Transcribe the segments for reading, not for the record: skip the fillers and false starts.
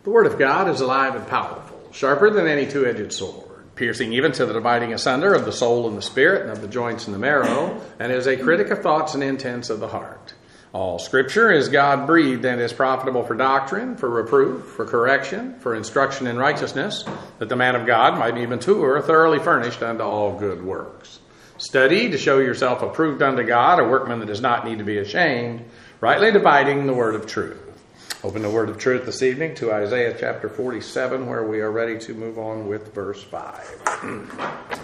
The Word of God is alive and powerful, sharper than any two-edged sword, piercing even to the dividing asunder of the soul and the spirit, and of the joints and the marrow, and is a critic of thoughts and intents of the heart. All Scripture is God-breathed and is profitable for doctrine, for reproof, for correction, for instruction in righteousness, that the man of God might be mature, thoroughly furnished unto all good works. Study to show yourself approved unto God, a workman that does not need to be ashamed, rightly dividing the word of truth. Open the word of truth this evening to Isaiah chapter 47, where we are ready to move on with verse 5.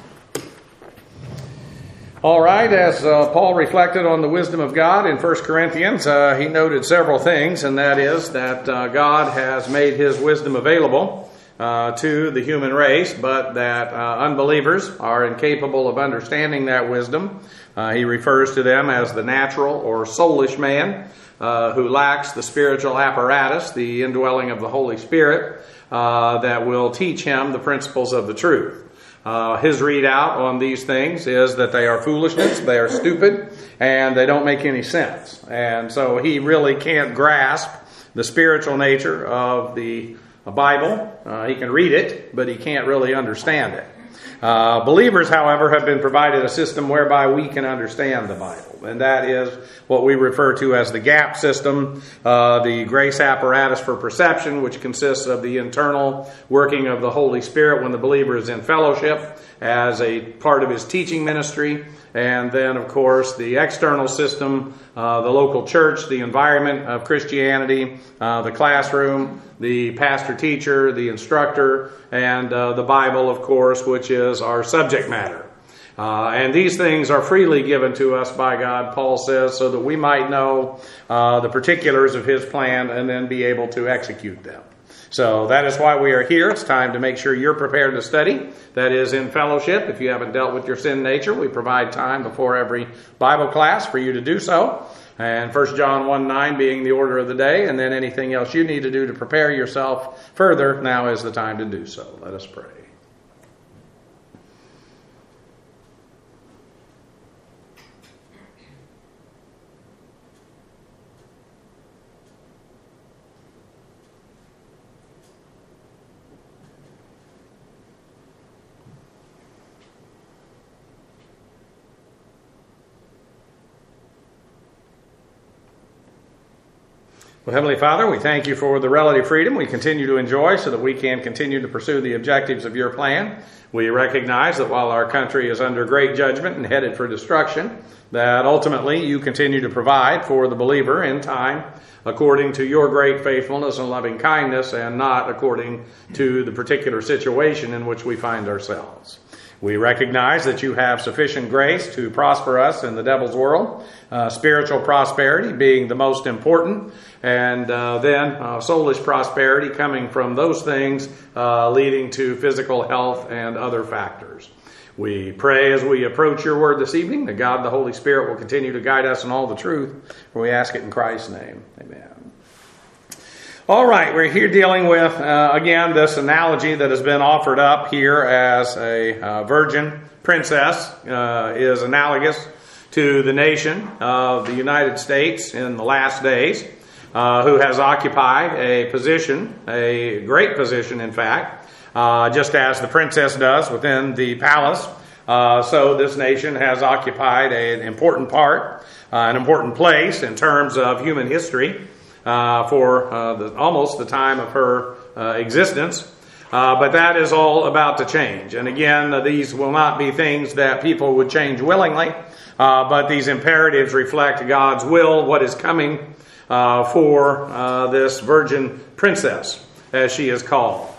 All right, as Paul reflected on the wisdom of God in 1 Corinthians, he noted several things, and that is that God has made his wisdom available to the human race, but that unbelievers are incapable of understanding that wisdom. He refers to them as the natural or soulish man, who lacks the spiritual apparatus, the indwelling of the Holy Spirit, that will teach him the principles of the truth. His readout on these things is that they are foolishness, they are stupid, and they don't make any sense. And so he really can't grasp the spiritual nature of the Bible. He can read it, but he can't really understand it. Believers, however, have been provided a system whereby we can understand the Bible, and that is what we refer to as the GAP system, the grace apparatus for perception, which consists of the internal working of the Holy Spirit when the believer is in fellowship as a part of his teaching ministry, and then, of course, the external system, the local church, the environment of Christianity, the classroom, the pastor-teacher, the instructor, and the Bible, of course, which is our subject matter. And these things are freely given to us by God, Paul says, so that we might know the particulars of his plan and then be able to execute them. So that is why we are here. It's time to make sure you're prepared to study. That is in fellowship. If you haven't dealt with your sin nature, we provide time before every Bible class for you to do so. And 1 John 1:9 being the order of the day, and then anything else you need to do to prepare yourself further, now is the time to do so. Let us pray. Well, Heavenly Father, we thank you for the relative freedom we continue to enjoy so that we can continue to pursue the objectives of your plan. We recognize that while our country is under great judgment and headed for destruction, that ultimately you continue to provide for the believer in time according to your great faithfulness and loving kindness, and not according to the particular situation in which we find ourselves. We recognize that you have sufficient grace to prosper us in the devil's world, spiritual prosperity being the most important, and then soulish prosperity coming from those things leading to physical health and other factors. We pray as we approach your word this evening that God the Holy Spirit will continue to guide us in all the truth, for we ask it in Christ's name. Amen. All right, we're here dealing with, again, this analogy that has been offered up here as a virgin princess is analogous to the nation of the United States in the last days, who has occupied a position, a great position, in fact, just as the princess does within the palace. So this nation has occupied an important part, an important place in terms of human history, for almost the time of her existence. But that is all about to change. And again, these will not be things that people would change willingly, but these imperatives reflect God's will, what is coming for this virgin princess, as she is called.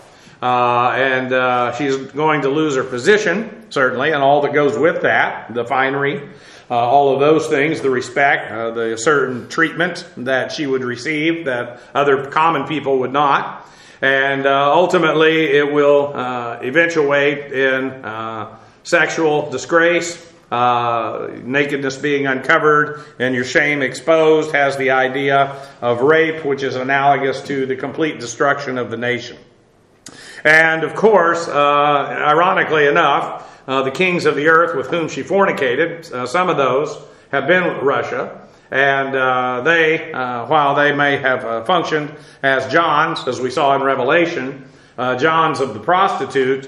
And she's going to lose her position, certainly, and all that goes with that, the finery, all of those things, the respect, the certain treatment that she would receive that other common people would not. And ultimately, it will eventuate in sexual disgrace, nakedness being uncovered, and your shame exposed, has the idea of rape, which is analogous to the complete destruction of the nation. And of course, ironically enough, the kings of the earth with whom she fornicated, some of those have been Russia, And while they may have functioned as Johns, as we saw in Revelation, Johns of the prostitute,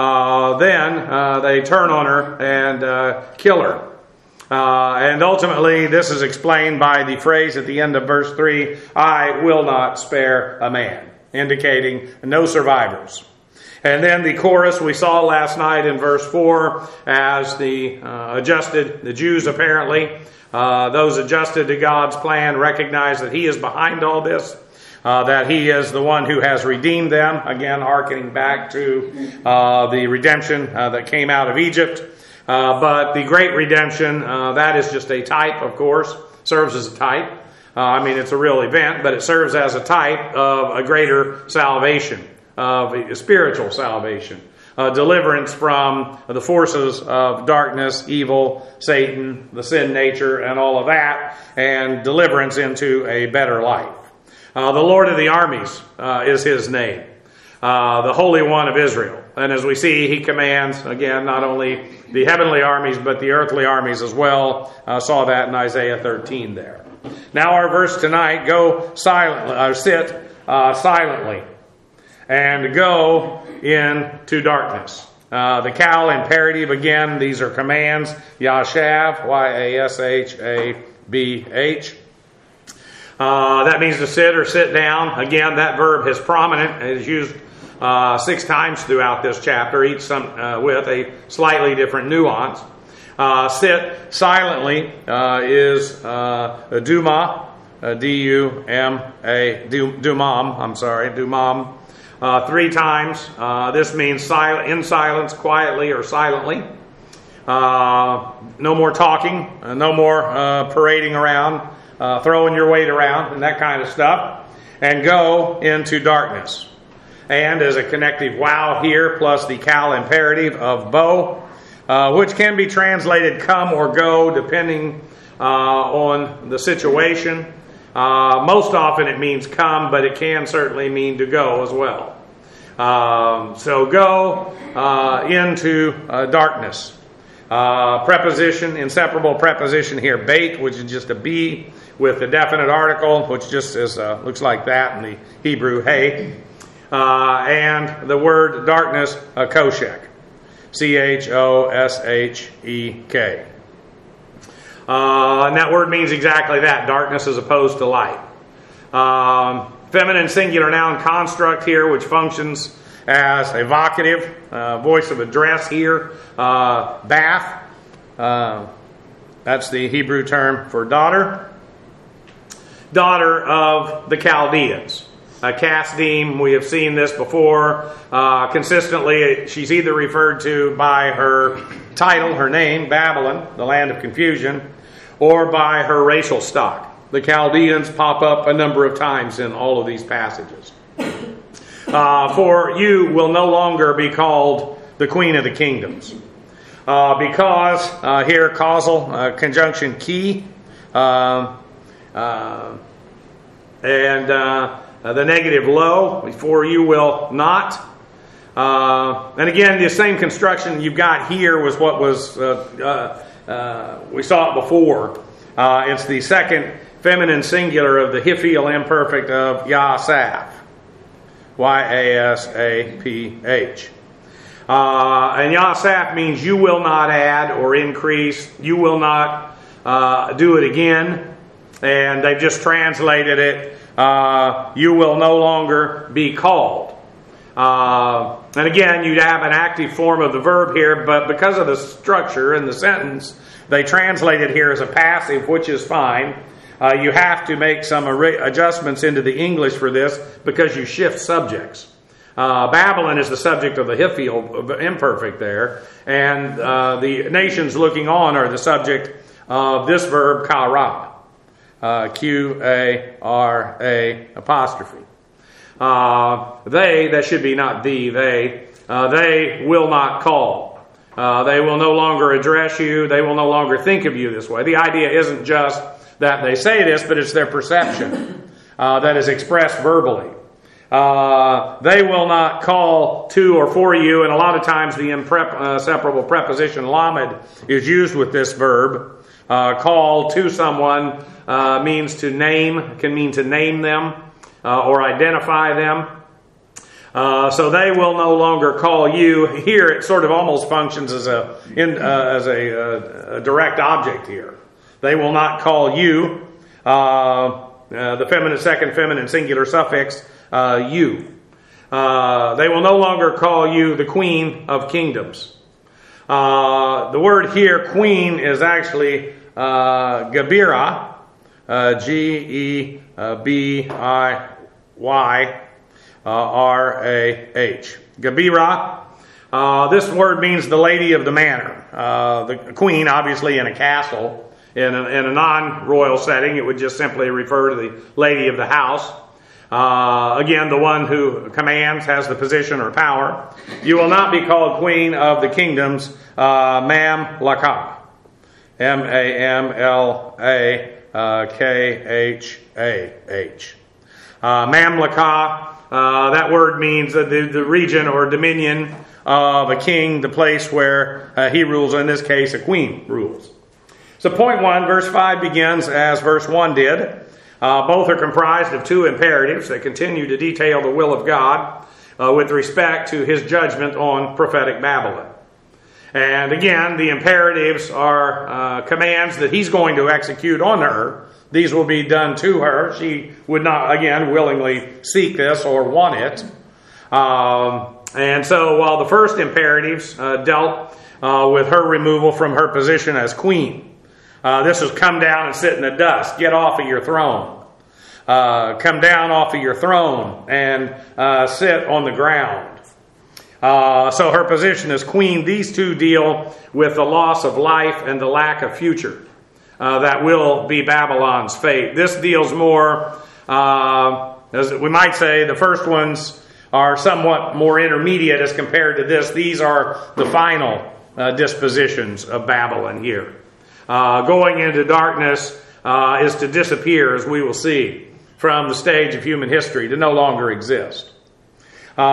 then they turn on her and kill her. And ultimately, this is explained by the phrase at the end of verse 3, I will not spare a man, indicating no survivors. And then the chorus we saw last night in verse 4, as the Jews apparently, those adjusted to God's plan, recognize that He is behind all this, that He is the one who has redeemed them, again hearkening back to the redemption that came out of Egypt. But the great redemption, that is just a type, of course, serves as a type. It's a real event, but it serves as a type of a greater salvation, of a spiritual salvation, deliverance from the forces of darkness, evil, Satan, the sin nature, and all of that, and deliverance into a better life. The Lord of the armies is His name, the Holy One of Israel. And as we see, He commands, again, not only the heavenly armies, but the earthly armies as well. Saw that in Isaiah 13 there. Now our verse tonight, go silently, sit silently, and go into darkness. The Cal imperative, again, these are commands. Yashav, Y-A-S-H-A-B-H. That means to sit or sit down. Again, that verb is prominent. It is used 6 times throughout this chapter, each with a slightly different nuance. Sit silently is Duma, D-U-M-A, Dumam. 3 times. This means in silence, quietly or silently. No more talking, no more parading around, throwing your weight around and that kind of stuff. And go into darkness. And as a connective wow here, plus the Cal imperative of bo, which can be translated come or go depending on the situation. Most often it means come, but it can certainly mean to go as well. So go into darkness. Preposition, inseparable preposition here, bait, which is just a be with a definite article, which just is looks like that in the Hebrew hey. And the word darkness, koshek. C-H-O-S-H-E-K. And that word means exactly that, darkness as opposed to light. Feminine singular noun construct here, which functions as evocative, voice of address here. Bath, that's the Hebrew term for daughter. Daughter of the Chaldeans. Kasdim, we have seen this before. Consistently, she's either referred to by her title, her name, Babylon, the land of confusion, or by her racial stock. The Chaldeans pop up a number of times in all of these passages. For you will no longer be called the Queen of the Kingdoms. Because, here, causal conjunction key, and the negative lo, for you will not. And again, the same construction you've got here was what was, we saw it before. It's the second feminine singular of the Hiphial imperfect of Yasaph. Y-A-S-A-P-H. And Yasaph means you will not add or increase. You will not do it again. And they've just translated it, you will no longer be called. And again, you'd have an active form of the verb here, but because of the structure in the sentence, they translate it here as a passive, which is fine. You have to make some adjustments into the English for this because you shift subjects. Babylon is the subject of the Hiphial imperfect there, and the nations looking on are the subject of this verb, kara. Q-A-R-A apostrophe. That should be not they will not call. They will no longer address you. They will no longer think of you this way. The idea isn't just that they say this, but it's their perception that is expressed verbally. They will not call to or for you, and a lot of times the inseparable preposition lamed is used with this verb. Call to someone means to name, can mean to name them or identify them. So they will no longer call you. Here it sort of almost functions as a direct object here. They will not call you, the feminine, second feminine singular suffix, you. They will no longer call you the Queen of Kingdoms. The word here, queen, is actually Gebirah, G-E-B-I-Y-R-A-H. Gebirah. This word means the lady of the manor. The queen, obviously, in a castle. In a non-royal setting, it would just simply refer to the lady of the house. Again, the one who commands, has the position or power. You will not be called Queen of the Kingdoms, Mamlakah. M-A-M-L-A-K-H-A-H. Mamlakah, that word means the region or dominion of a king, the place where he rules, in this case, a queen rules. So point 1, verse 5 begins as verse 1 did. Both are comprised of two imperatives that continue to detail the will of God with respect to his judgment on prophetic Babylon. And again, the imperatives are commands that he's going to execute on her. These will be done to her. She would not, again, willingly seek this or want it. And so while the first imperatives dealt with her removal from her position as queen, this is come down and sit in the dust. Get off of your throne. Come down off of your throne and sit on the ground. So her position as queen, these two deal with the loss of life and the lack of future. That will be Babylon's fate. This deals more, as we might say, the first ones are somewhat more intermediate as compared to this. These are the final dispositions of Babylon here. Going into darkness is to disappear, as we will see, from the stage of human history, to no longer exist. 3,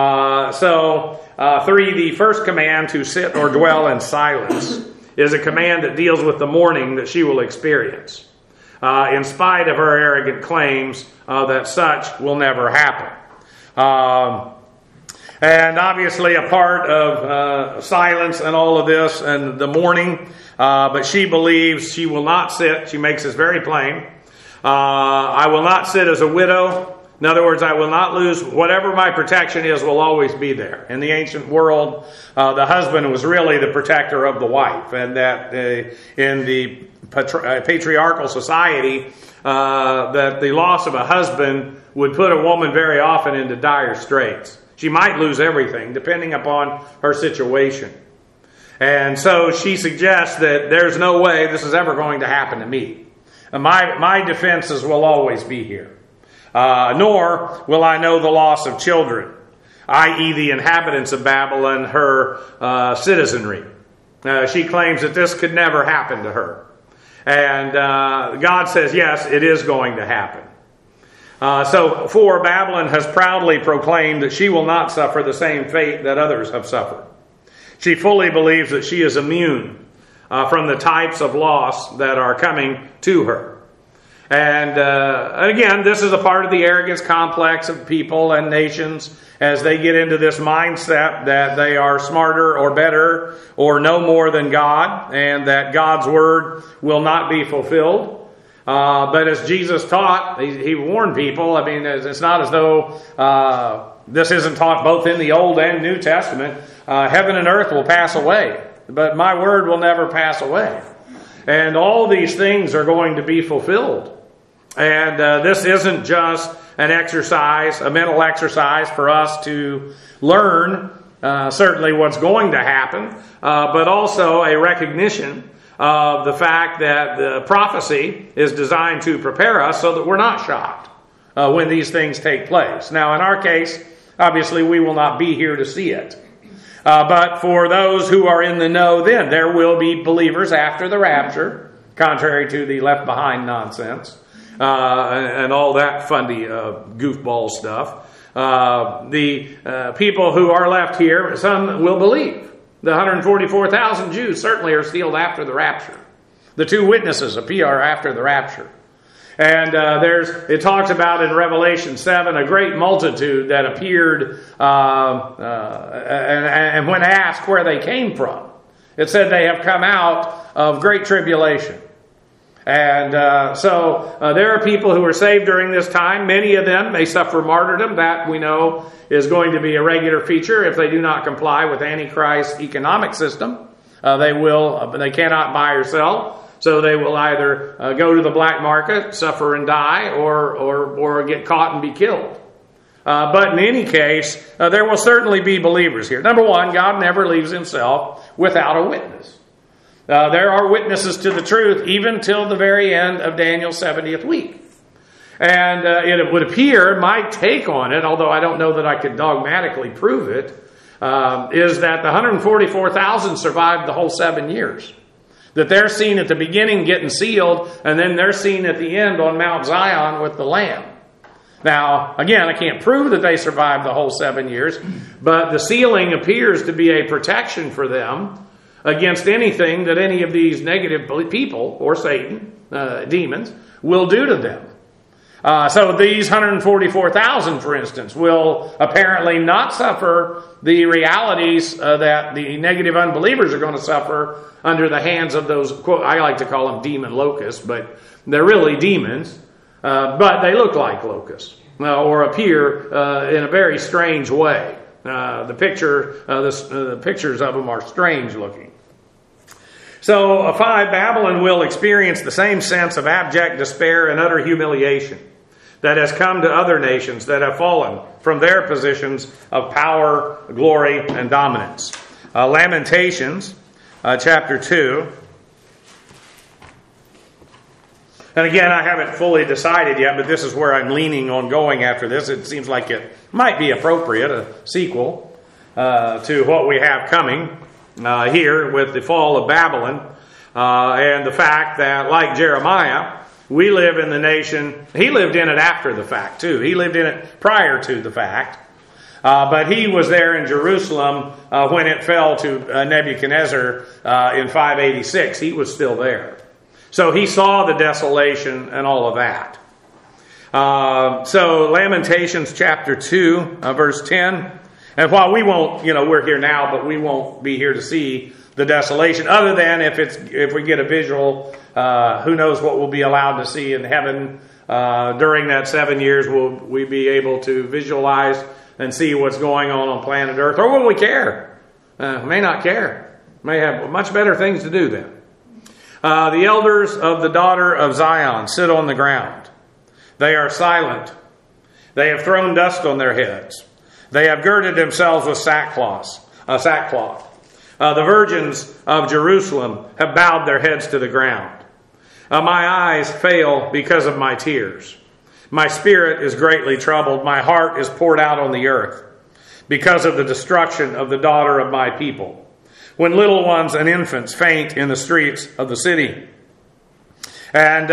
the first command to sit or dwell in silence is a command that deals with the mourning that she will experience, in spite of her arrogant claims that such will never happen. And obviously a part of silence and all of this and the mourning, but she believes she will not sit. She makes this very plain. I will not sit as a widow. In other words, I will not lose whatever my protection is will always be there. In the ancient world, the husband was really the protector of the wife, and that in the patriarchal society, that the loss of a husband would put a woman very often into dire straits. She might lose everything, depending upon her situation. And so she suggests that there's no way this is ever going to happen to me. My defenses will always be here. Nor will I know the loss of children, i.e. the inhabitants of Babylon, her citizenry. She claims that this could never happen to her. And God says, yes, it is going to happen. So 4, Babylon has proudly proclaimed that she will not suffer the same fate that others have suffered. She fully believes that she is immune from the types of loss that are coming to her. And again, this is a part of the arrogance complex of people and nations as they get into this mindset that they are smarter or better or know more than God, and that God's word will not be fulfilled. But as Jesus taught, he warned people. I mean, it's not as though this isn't taught both in the Old and New Testament. Heaven and earth will pass away, but my word will never pass away. And all these things are going to be fulfilled. And this isn't just an exercise, a mental exercise for us to learn certainly what's going to happen, but also a recognition of the fact that the prophecy is designed to prepare us so that we're not shocked when these things take place. Now, in our case, obviously we will not be here to see it. But for those who are in the know, then there will be believers after the rapture, contrary to the left behind nonsense. And all that funny goofball stuff. The people who are left here, some will believe. The 144,000 Jews certainly are sealed after the rapture. The two witnesses appear after the rapture. And it talks about in Revelation 7 a great multitude that appeared, and when asked where they came from, it said they have come out of great tribulation. And so there are people who are saved during this time. Many of them may suffer martyrdom. That we know is going to be a regular feature if they do not comply with Antichrist's economic system. They cannot buy or sell. So they will either go to the black market, suffer and die, or get caught and be killed. But in any case, there will certainly be believers here. Number one, God never leaves himself without a witness. There are witnesses to the truth even till the very end of Daniel's 70th week. And it would appear, my take on it, although I don't know that I could dogmatically prove it, is that the 144,000 survived the whole 7 years. That they're seen at the beginning getting sealed, and then they're seen at the end on Mount Zion with the Lamb. Now, again, I can't prove that they survived the whole 7 years, but the sealing appears to be a protection for them against anything that any of these negative people, or Satan, demons, will do to them. So these 144,000, for instance, will apparently not suffer the realities that the negative unbelievers are going to suffer under the hands of those, quote, I like to call them demon locusts, but they're really demons, but they look like locusts, or appear in a very strange way. The pictures of them are strange looking. So 5, Babylon will experience the same sense of abject despair and utter humiliation that has come to other nations that have fallen from their positions of power, glory, and dominance. Lamentations, chapter 2. And again, I haven't fully decided yet, but this is where I'm leaning on going after this. It seems like it might be appropriate, a sequel to what we have coming here with the fall of Babylon, and the fact that, like Jeremiah, we live in the nation. He lived in it after the fact, too. He lived in it prior to the fact. But he was there in Jerusalem when it fell to Nebuchadnezzar in 586. He was still there. So he saw the desolation and all of that. So Lamentations chapter 2, verse 10. And while we won't, we're here now, but we won't be here to see the desolation, other than if we get a visual, who knows what we'll be allowed to see in heaven during that 7 years. Will we be able to visualize and see what's going on planet Earth? Or will we care? May not care. May have much better things to do then. The elders of the daughter of Zion sit on the ground. They are silent. They have thrown dust on their heads. They have girded themselves with sackcloth. The virgins of Jerusalem have bowed their heads to the ground. My eyes fail because of my tears. My spirit is greatly troubled. My heart is poured out on the earth because of the destruction of the daughter of my people, when little ones and infants faint in the streets of the city. And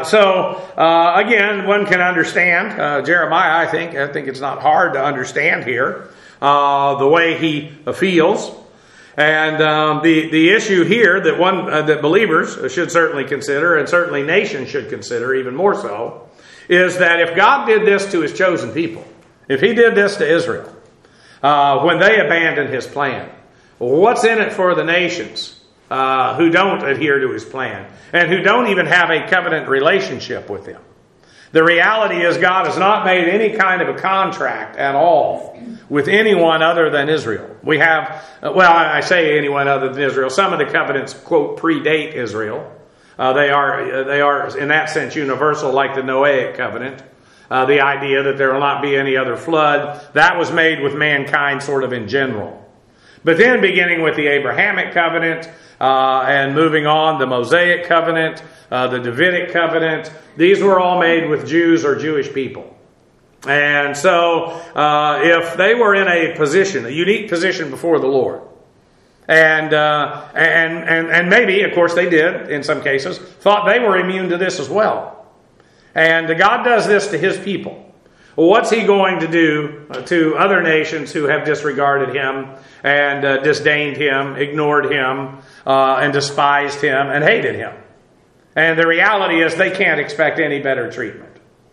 again, one can understand Jeremiah. I think it's not hard to understand here the way he feels. And the issue here that believers should certainly consider, and certainly nations should consider even more so, is that if God did this to his chosen people, if he did this to Israel, when they abandoned his plan, what's in it for the nations who don't adhere to his plan and who don't even have a covenant relationship with him? The reality is God has not made any kind of a contract at all with anyone other than Israel. We have, I say anyone other than Israel. Some of the covenants, quote, predate Israel. They are in that sense universal, like the Noahic covenant. The idea that there will not be any other flood. That was made with mankind sort of in general. But then beginning with the Abrahamic covenant and moving on, the Mosaic covenant, the Davidic covenant, these were all made with Jews or Jewish people. And so if they were in a position, a unique position before the Lord, and maybe, of course they did in some cases, thought they were immune to this as well. And God does this to his people. Well, what's he going to do to other nations who have disregarded him and disdained him, ignored him, and despised him and hated him? And the reality is they can't expect any better treatment.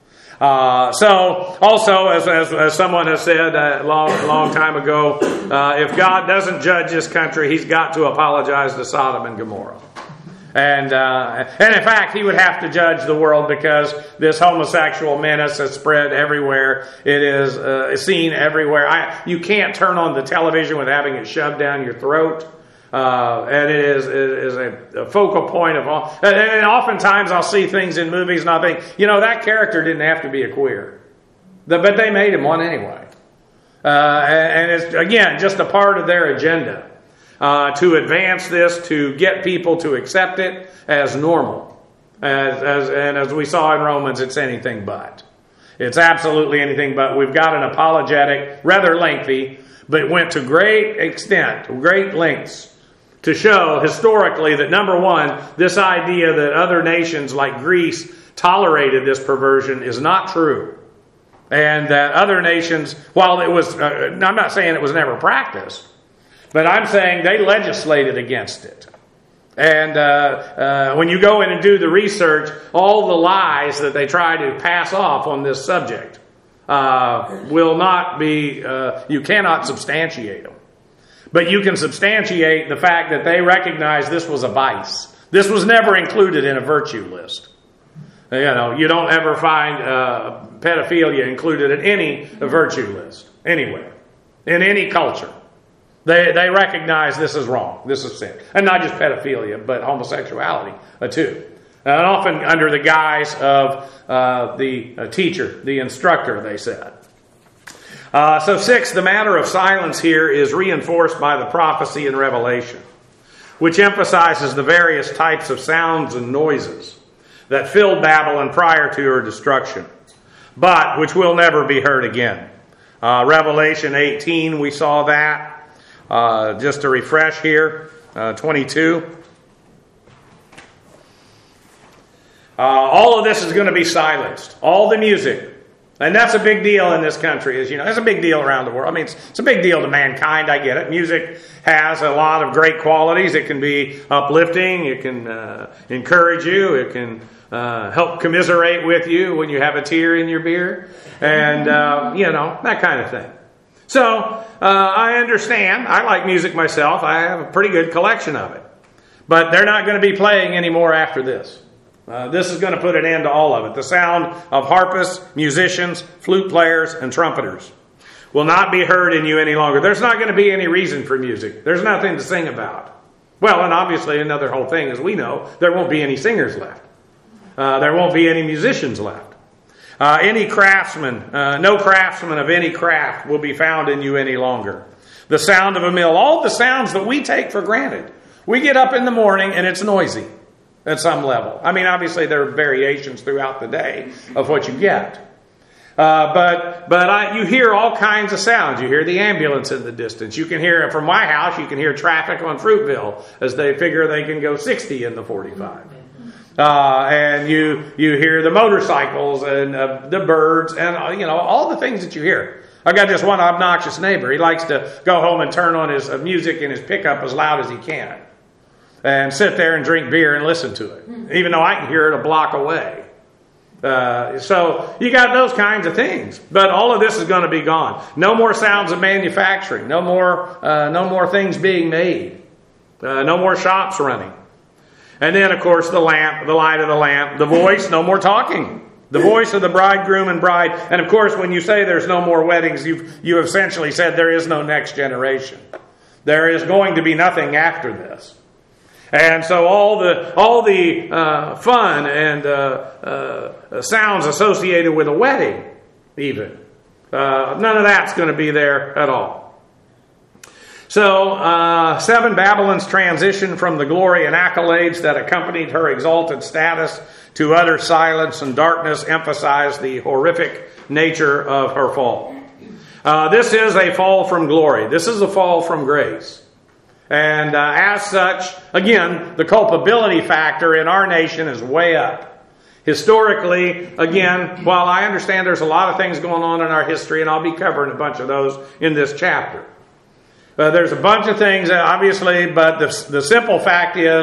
So also, as someone has said a long time ago, if God doesn't judge this country, He's got to apologize to Sodom and Gomorrah. And in fact, He would have to judge the world because this homosexual menace has spread everywhere. It is seen everywhere. You can't turn on the television without having it shoved down your throat. And it is a focal point of all. And oftentimes I'll see things in movies and I'll think, that character didn't have to be a queer. But they made him one anyway. And it's, again, just a part of their agenda to advance this, to get people to accept it as normal. And as we saw in Romans, it's anything but. It's absolutely anything but. We've got an apologetic, rather lengthy, but went to great extent, great lengths, to show historically that, number one, this idea that other nations like Greece tolerated this perversion is not true. And that other nations, while it was, I'm not saying it was never practiced, but I'm saying they legislated against it. And when you go in and do the research, all the lies that they try to pass off on this subject will not be, you cannot substantiate them. But you can substantiate the fact that they recognize this was a vice. This was never included in a virtue list. You don't ever find pedophilia included in any virtue list, anywhere, in any culture. They recognize this is wrong, this is sin. And not just pedophilia, but homosexuality too. And often under the guise of the teacher, the instructor, they said. So 6, the matter of silence here is reinforced by the prophecy in Revelation, which emphasizes the various types of sounds and noises that filled Babylon prior to her destruction, but which will never be heard again. Revelation 18, we saw that. Just to refresh here, 22. All of this is going to be silenced. All the music. And that's a big deal in this country, as you know. It's a big deal around the world. I mean, it's a big deal to mankind. I get it. Music has a lot of great qualities. It can be uplifting. It can encourage you. It can help commiserate with you when you have a tear in your beer. And, that kind of thing. So, I understand. I like music myself. I have a pretty good collection of it. But they're not going to be playing anymore after this. This is going to put an end to all of it. The sound of harpists, musicians, flute players, and trumpeters will not be heard in you any longer. There's not going to be any reason for music. There's nothing to sing about. Well, and obviously another whole thing, as we know, there won't be any singers left. There won't be any musicians left. Any craftsman, no craftsman of any craft will be found in you any longer. The sound of a mill, all the sounds that we take for granted. We get up in the morning and it's noisy. At some level. I mean, obviously there are variations throughout the day of what you get. But you hear all kinds of sounds. You hear the ambulance in the distance. You can hear, from my house, you can hear traffic on Fruitville as they figure they can go 60 in the 45. And you hear the motorcycles and the birds and, all the things that you hear. I got this one obnoxious neighbor. He likes to go home and turn on his music in his pickup as loud as he can. And sit there and drink beer and listen to it, even though I can hear it a block away. So you got those kinds of things, but all of this is going to be gone. No more sounds of manufacturing. No more things being made. No more shops running. And then, of course, the lamp, the light of the lamp, the voice. No more talking. The voice of the bridegroom and bride. And of course, when you say there's no more weddings, you have essentially said there is no next generation. There is going to be nothing after this. And so all the fun and sounds associated with a wedding, even, none of that's going to be there at all. So 7, Babylon's transition from the glory and accolades that accompanied her exalted status to utter silence and darkness emphasized the horrific nature of her fall. This is a fall from glory. This is a fall from grace. And as such, again, the culpability factor in our nation is way up. Historically, again, while I understand there's a lot of things going on in our history, and I'll be covering a bunch of those in this chapter. There's a bunch of things, obviously, but the simple fact is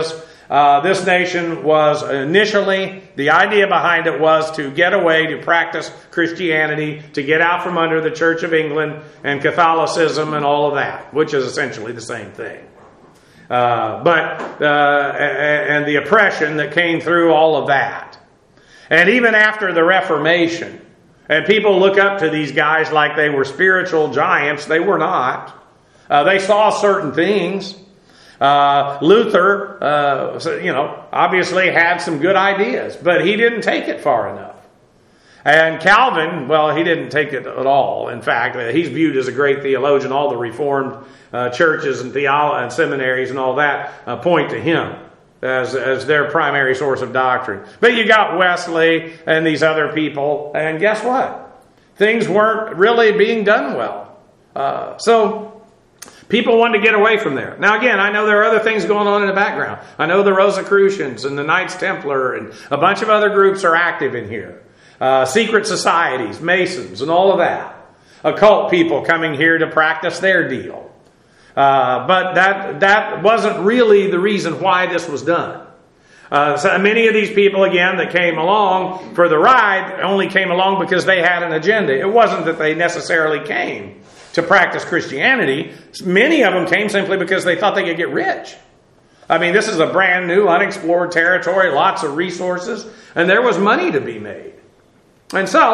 This nation was initially, the idea behind it was to get away to practice Christianity, to get out from under the Church of England and Catholicism and all of that, which is essentially the same thing. And the oppression that came through all of that. And even after the Reformation, and people look up to these guys like they were spiritual giants, they were not. They saw certain things. Luther, obviously had some good ideas, but he didn't take it far enough. And Calvin, well, he didn't take it at all. In fact, he's viewed as a great theologian. All the Reformed churches and and seminaries and all that point to him as their primary source of doctrine. But you got Wesley and these other people, and guess what? Things weren't really being done well. So people wanted to get away from there. Now again, I know there are other things going on in the background. I know the Rosicrucians and the Knights Templar and a bunch of other groups are active in here. Secret societies, Masons, and all of that. Occult people coming here to practice their deal. But that wasn't really the reason why this was done. So many of these people, again, that came along for the ride only came along because they had an agenda. It wasn't that they necessarily came to practice Christianity. Many of them came simply because they thought they could get rich. I mean, this is a brand new, unexplored territory, lots of resources, and there was money to be made. And so,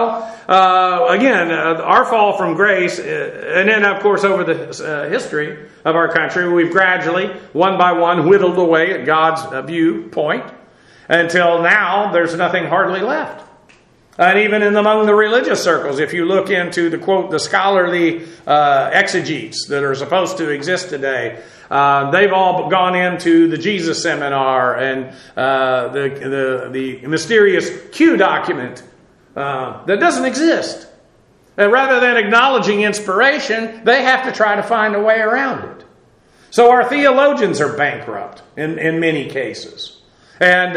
our fall from grace, and then, of course, over the history of our country, we've gradually, one by one, whittled away at God's viewpoint until now there's nothing hardly left. And even among the religious circles, if you look into the, quote, the scholarly exegetes that are supposed to exist today, they've all gone into the Jesus Seminar and the mysterious Q document that doesn't exist. And rather than acknowledging inspiration, they have to try to find a way around it. So our theologians are bankrupt in many cases. And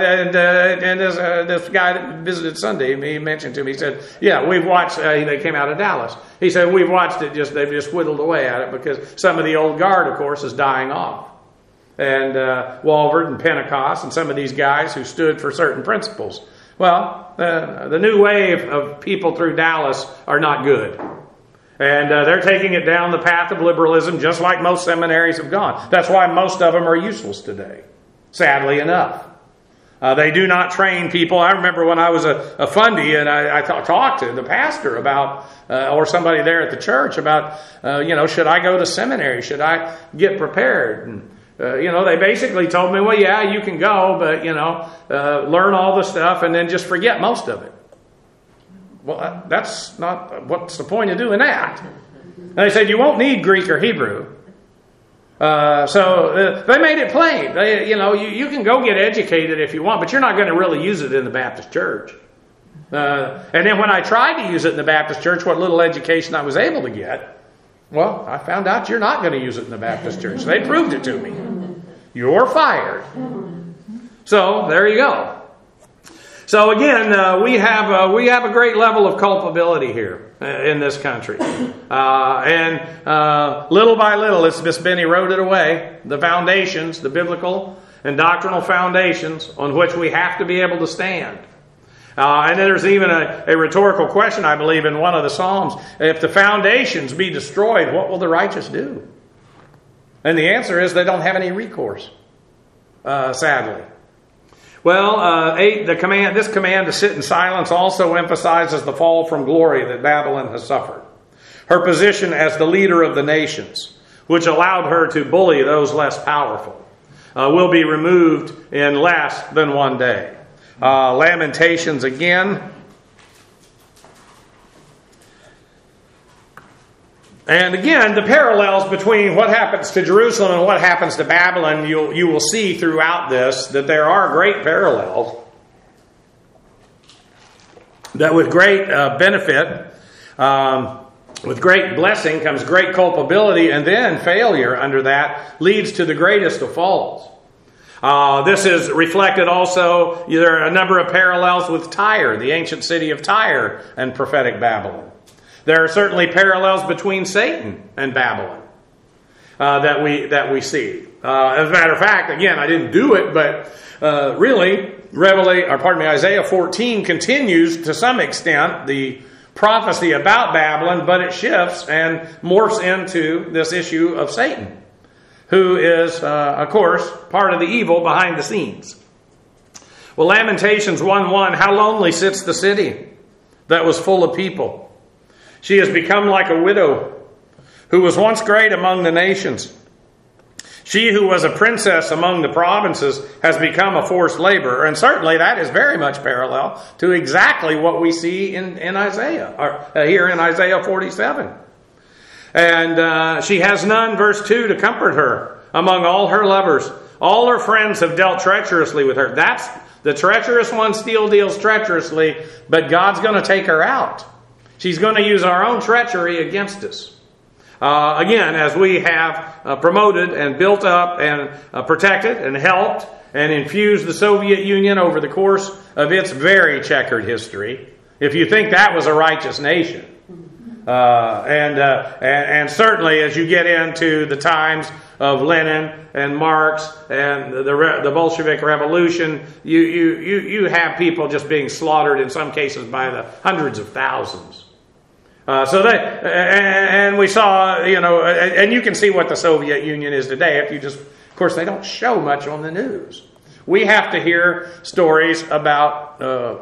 this guy that visited Sunday, he mentioned to me, he said, yeah, we've watched, they came out of Dallas. He said, we've watched it, they've just whittled away at it because some of the old guard, of course, is dying off. And Walvoord and Pentecost and some of these guys who stood for certain principles. Well, the new wave of people through Dallas are not good. And they're taking it down the path of liberalism just like most seminaries have gone. That's why most of them are useless today, sadly enough. They do not train people. I remember when I was a fundie and I talked to the pastor about, or somebody there at the church about, should I go to seminary? Should I get prepared? And they basically told me, well, yeah, you can go, but, learn all the stuff and then just forget most of it. Well, that's not, what's the point of doing that? And they said, you won't need Greek or Hebrew. So they made it plain. You can go get educated if you want, but you're not going to really use it in the Baptist church. And then when I tried to use it in the Baptist church, what little education I was able to get, well, I found out you're not going to use it in the Baptist church. They proved it to me. You're fired. So there you go. So again, we have a great level of culpability here in this country, and little by little, it's just been eroded away. The foundations, the biblical and doctrinal foundations on which we have to be able to stand. And then there's even a rhetorical question, I believe, in one of the Psalms. If the foundations be destroyed, what will the righteous do? And the answer is they don't have any recourse, sadly. Well, 8, this command to sit in silence also emphasizes the fall from glory that Babylon has suffered. Her position as the leader of the nations, which allowed her to bully those less powerful, will be removed in less than one day. Lamentations again. And again, the parallels between what happens to Jerusalem and what happens to Babylon, you will see throughout this that there are great parallels. That with great benefit, with great blessing comes great culpability, and then failure under that leads to the greatest of falls. This is reflected also, there are a number of parallels with Tyre, the ancient city of Tyre, and prophetic Babylon. There are certainly parallels between Satan and Babylon. that we see. As a matter of fact, again, I didn't do it, but really, Isaiah 14 continues to some extent the prophecy about Babylon, but it shifts and morphs into this issue of Satan, who is, of course, part of the evil behind the scenes. Well, Lamentations 1:1, how lonely sits the city that was full of people. She has become like a widow who was once great among the nations. She who was a princess among the provinces has become a forced laborer. And certainly that is very much parallel to exactly what we see in Isaiah, or here in Isaiah 47. And she has none, verse 2, to comfort her among all her lovers. All her friends have dealt treacherously with her. That's the treacherous one still deals treacherously, but God's going to take her out. She's going to use our own treachery against us. Again, as we have promoted and built up and protected and helped and infused the Soviet Union over the course of its very checkered history, if you think that was a righteous nation, and certainly as you get into the times of Lenin and Marx and the Bolshevik Revolution, you have people just being slaughtered in some cases by the hundreds of thousands. And we saw, and you can see what the Soviet Union is today if you just, of course, they don't show much on the news. We have to hear stories about,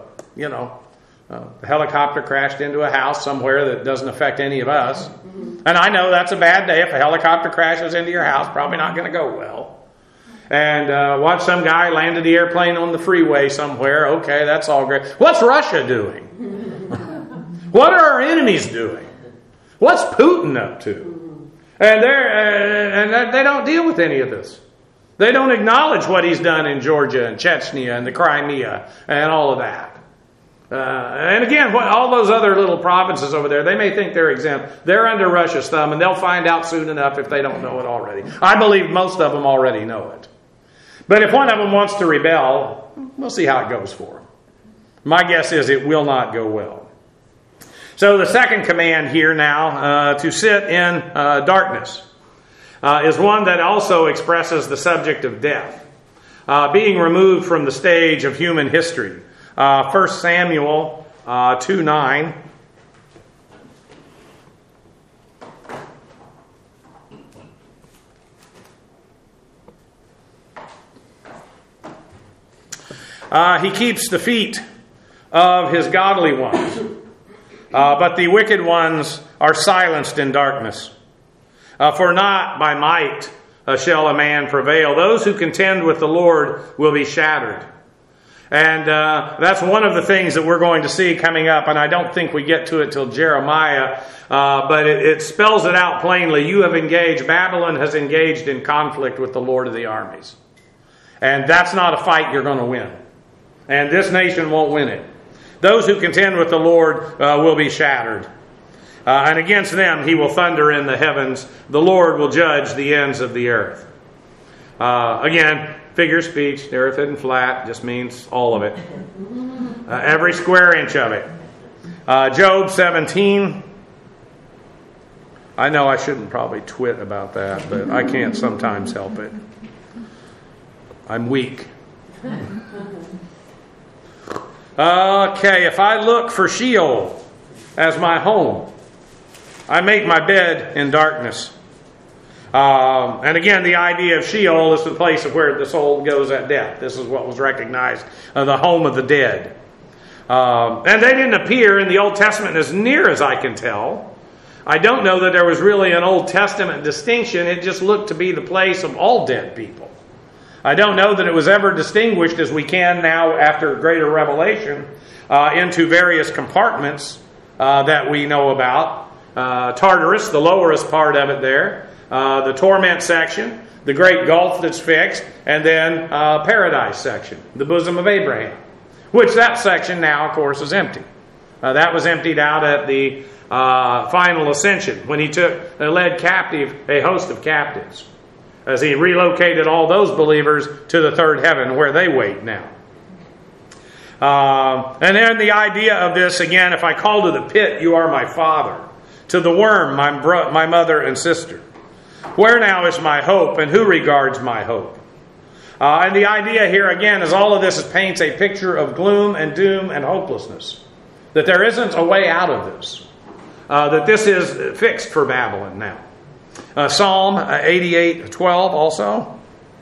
a helicopter crashed into a house somewhere that doesn't affect any of us. And I know that's a bad day. If a helicopter crashes into your house, probably not going to go well. And watch some guy landed the airplane on the freeway somewhere. Okay, that's all great. What's Russia doing? What are our enemies doing? What's Putin up to? And they don't deal with any of this. They don't acknowledge what he's done in Georgia and Chechnya and the Crimea and all of that. And again, all those other little provinces over there, they may think they're exempt. They're under Russia's thumb, and they'll find out soon enough if they don't know it already. I believe most of them already know it. But if one of them wants to rebel, we'll see how it goes for them. My guess is it will not go well. So the second command here now, to sit in darkness, is one that also expresses the subject of death, being removed from the stage of human history. 1 Samuel 2:9. He keeps the feet of his godly ones. But the wicked ones are silenced in darkness. For not by might shall a man prevail. Those who contend with the Lord will be shattered. And that's one of the things that we're going to see coming up. And I don't think we get to it till Jeremiah. But it spells it out plainly. Babylon has engaged in conflict with the Lord of the armies. And that's not a fight you're going to win. And this nation won't win it. Those who contend with the Lord will be shattered. And against them he will thunder in the heavens. The Lord will judge the ends of the earth. Again, figure of speech. The earth isn't flat. Just means all of it. Every square inch of it. Job 17. I know I shouldn't probably twit about that, but I can't sometimes help it. I'm weak. Okay, if I look for Sheol as my home, I make my bed in darkness. And again, the idea of Sheol is the place of where the soul goes at death. This is what was recognized as the home of the dead. And they didn't appear in the Old Testament as near as I can tell. I don't know that there was really an Old Testament distinction. It just looked to be the place of all dead people. I don't know that it was ever distinguished as we can now after greater revelation into various compartments that we know about. Tartarus, the lowerest part of it there, the torment section, the great gulf that's fixed, and then paradise section, the bosom of Abraham, which that section now, of course, is empty. That was emptied out at the final ascension when he led captive a host of captives, as he relocated all those believers to the third heaven where they wait now. And then the idea of this, again, if I call to the pit, you are my father. To the worm, my mother and sister. Where now is my hope, and who regards my hope? And the idea here, again, is all of this paints a picture of gloom and doom and hopelessness. That there isn't a way out of this. That this is fixed for Babylon now. Psalm 88:12 also.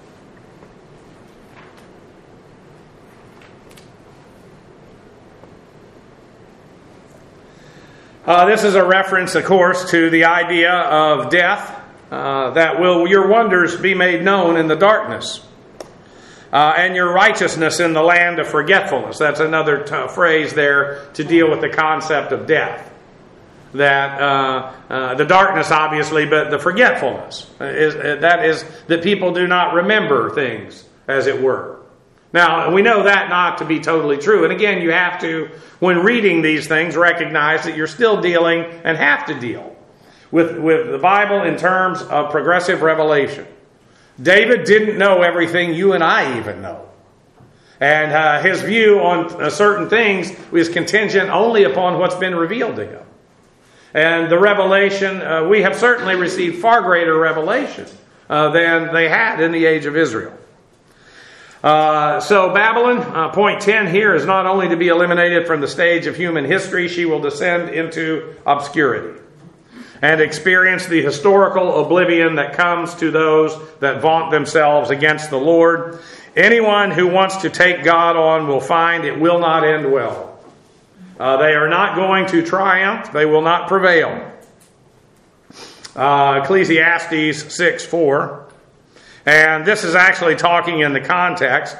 This is a reference, of course, to the idea of death. That will your wonders be made known in the darkness. And your righteousness in the land of forgetfulness. That's another phrase there to deal with the concept of death. That the darkness, obviously, but the forgetfulness is that people do not remember things, as it were. Now, we know that not to be totally true. And again, you have to, when reading these things, recognize that you're still dealing and have to deal with the Bible in terms of progressive revelation. David didn't know everything you and I even know. And his view on certain things is contingent only upon what's been revealed to him. And the revelation, we have certainly received far greater revelation than they had in the age of Israel. So Babylon, point 10 here, is not only to be eliminated from the stage of human history, she will descend into obscurity and experience the historical oblivion that comes to those that vaunt themselves against the Lord. Anyone who wants to take God on will find it will not end well. They are not going to triumph. They will not prevail. Ecclesiastes 6:4. And this is actually talking in the context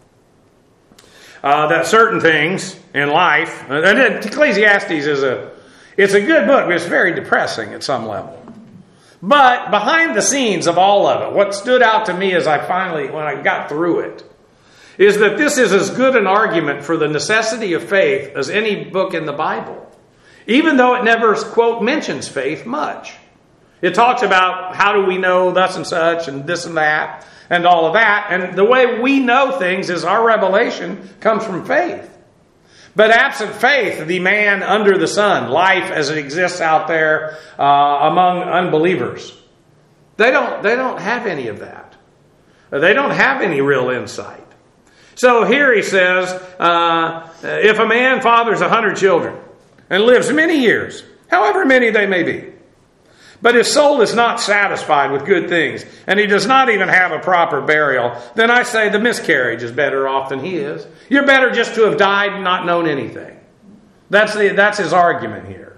that certain things in life, and Ecclesiastes it's a good book, but it's very depressing at some level. But behind the scenes of all of it, what stood out to me when I got through it, is that this is as good an argument for the necessity of faith as any book in the Bible. Even though it never, quote, mentions faith much. It talks about how do we know thus and such and this and that and all of that. And the way we know things is our revelation comes from faith. But absent faith, the man under the sun, life as it exists out there among unbelievers, they don't have any of that. They don't have any real insight. So here he says, if a man fathers 100 children and lives many years, however many they may be, but his soul is not satisfied with good things, and he does not even have a proper burial, then I say the miscarriage is better off than he is. You're better just to have died and not known anything. That's his argument here.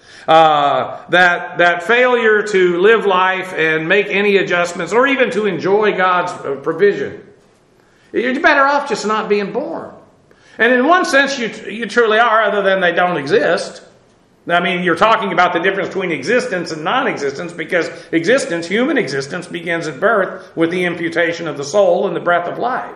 That failure to live life and make any adjustments, or even to enjoy God's provision, you're better off just not being born. And in one sense, you truly are, other than they don't exist. I mean, you're talking about the difference between existence and non-existence, because human existence, begins at birth with the imputation of the soul and the breath of life.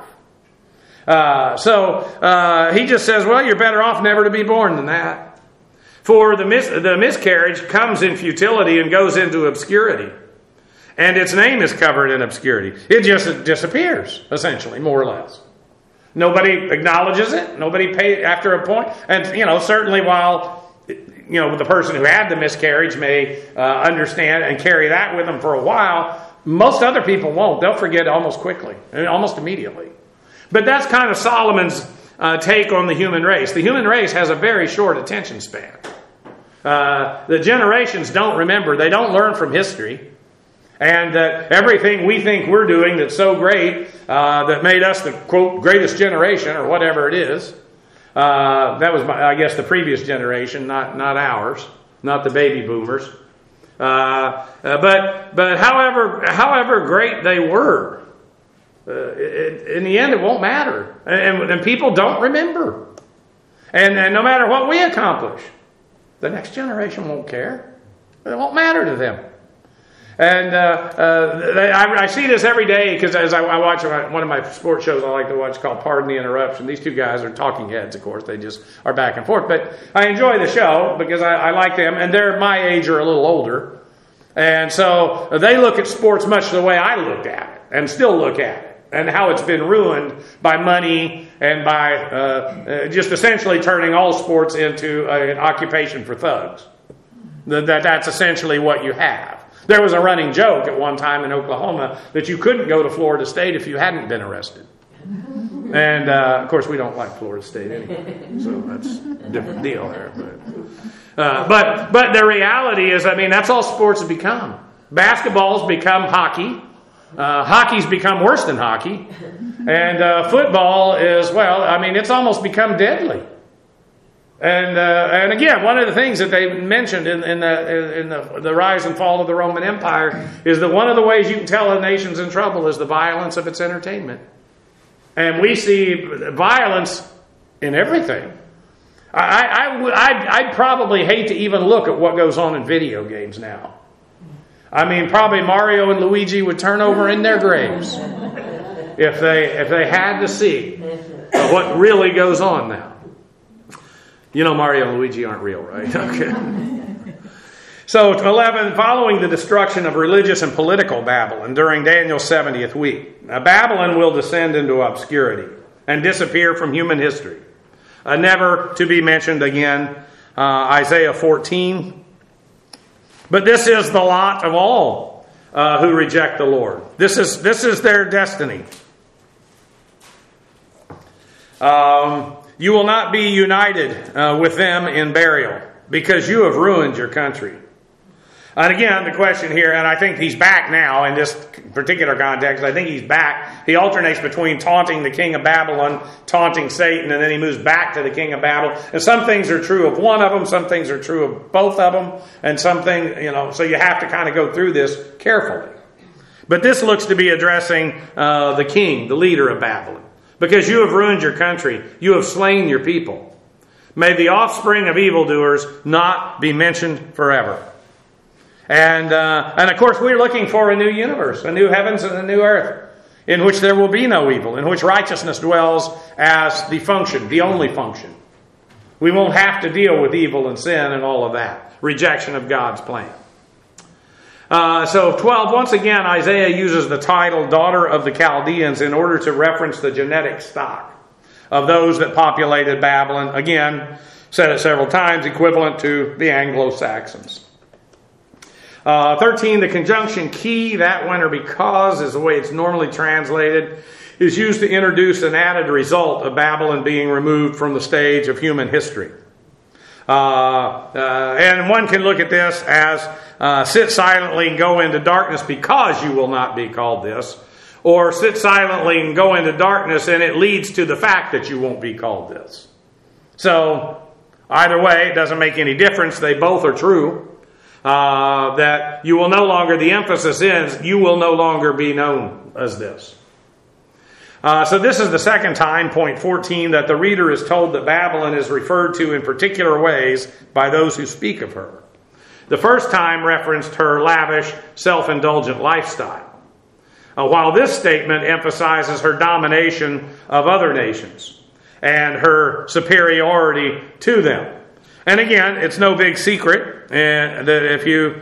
So he just says, well, you're better off never to be born than that. For the miscarriage comes in futility and goes into obscurity. And its name is covered in obscurity. It just disappears, essentially, more or less. Nobody acknowledges it. Nobody pays after a point. And, certainly while the person who had the miscarriage may understand and carry that with them for a while, most other people won't. They'll forget almost quickly, almost immediately. But that's kind of Solomon's take on the human race. The human race has a very short attention span. The generations don't remember. They don't learn from history. And that everything we think we're doing that's so great, that made us the, quote, greatest generation, or whatever it is, that was, I guess, the previous generation, not ours, not the baby boomers. But however great they were, in the end it won't matter. And people don't remember. And no matter what we accomplish, the next generation won't care. It won't matter to them. And I see this every day, because as I watch one of my sports shows I like to watch called Pardon the Interruption. These two guys are talking heads, of course. They just are back and forth. But I enjoy the show because I like them. And they're my age or a little older. And so they look at sports much the way I looked at it and still look at it. And how it's been ruined by money and by just essentially turning all sports into an occupation for thugs. That's essentially what you have. There was a running joke at one time in Oklahoma that you couldn't go to Florida State if you hadn't been arrested. And, of course, we don't like Florida State anyway, so that's a different deal there. But the reality is, I mean, that's all sports have become. Basketball's become hockey. Hockey's become worse than hockey. And football is, well, I mean, it's almost become deadly. And again, one of the things that they mentioned in the rise and fall of the Roman Empire is that one of the ways you can tell a nation's in trouble is the violence of its entertainment. And we see violence in everything. I'd probably hate to even look at what goes on in video games now. I mean, probably Mario and Luigi would turn over in their graves if they had to see what really goes on now. You know Mario and Luigi aren't real, right? Okay. So 11, following the destruction of religious and political Babylon during Daniel's 70th week, Babylon will descend into obscurity and disappear from human history, never to be mentioned again. Isaiah 14. But this is the lot of all who reject the Lord. This is their destiny. You will not be united with them in burial because you have ruined your country. And again, the question here, and I think he's back now in this particular context. I think he's back. He alternates between taunting the king of Babylon, taunting Satan, and then he moves back to the king of Babylon. And some things are true of one of them, some things are true of both of them, and something, so you have to kind of go through this carefully. But this looks to be addressing the king, the leader of Babylon. Because you have ruined your country, you have slain your people. May the offspring of evildoers not be mentioned forever. And of course, we're looking for a new universe, a new heavens and a new earth, in which there will be no evil, in which righteousness dwells as the function, the only function. We won't have to deal with evil and sin and all of that. Rejection of God's plan. So 12, once again, Isaiah uses the title Daughter of the Chaldeans in order to reference the genetic stock of those that populated Babylon. Again, said it several times, equivalent to the Anglo-Saxons. 13, the conjunction key, that when or because is the way it's normally translated, is used to introduce an added result of Babylon being removed from the stage of human history. And one can look at this as sit silently and go into darkness because you will not be called this. Or sit silently and go into darkness and it leads to the fact that you won't be called this. So either way, it doesn't make any difference. They both are true. That you will no longer, the emphasis is, you will no longer be known as this. So this is the second time, point 14, that the reader is told that Babylon is referred to in particular ways by those who speak of her. The first time referenced her lavish, self-indulgent lifestyle, while this statement emphasizes her domination of other nations and her superiority to them. And again, it's no big secret that if you,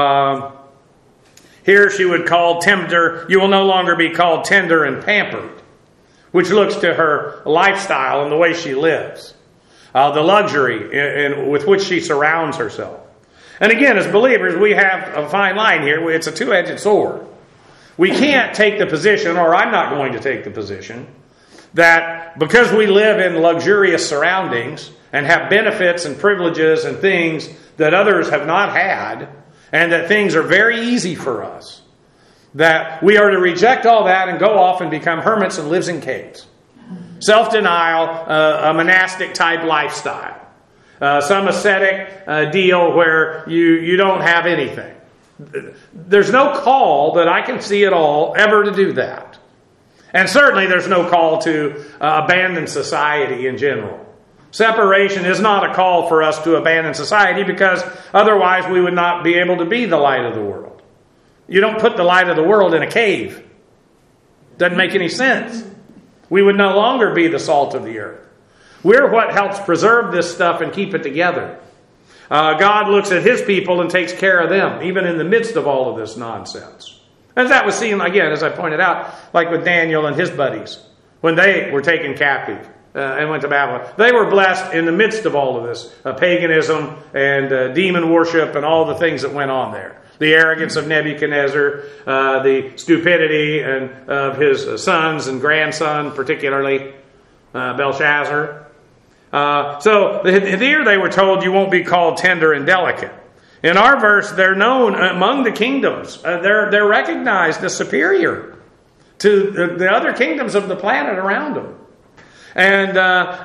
here she would call tender, you will no longer be called tender and pampered, which looks to her lifestyle and the way she lives, the luxury with which she surrounds herself. And again, as believers, we have a fine line here. It's a two-edged sword. We can't take the position, or I'm not going to take the position, that because we live in luxurious surroundings and have benefits and privileges and things that others have not had, and that things are very easy for us, that we are to reject all that and go off and become hermits and lives in caves. Self-denial, a monastic type lifestyle. Some ascetic deal where you don't have anything. There's no call that I can see at all ever to do that. And certainly there's no call to abandon society in general. Separation is not a call for us to abandon society because otherwise we would not be able to be the light of the world. You don't put the light of the world in a cave. Doesn't make any sense. We would no longer be the salt of the earth. We're what helps preserve this stuff and keep it together. God looks at His people and takes care of them, even in the midst of all of this nonsense. As that was seen, again, as I pointed out, like with Daniel and his buddies, when they were taken captive and went to Babylon. They were blessed in the midst of all of this paganism and demon worship and all the things that went on there. The arrogance of Nebuchadnezzar, the stupidity of his sons and grandson, particularly Belshazzar. So here they were told, you won't be called tender and delicate. In our verse, they're known among the kingdoms. They're recognized as superior to the other kingdoms of the planet around them. And,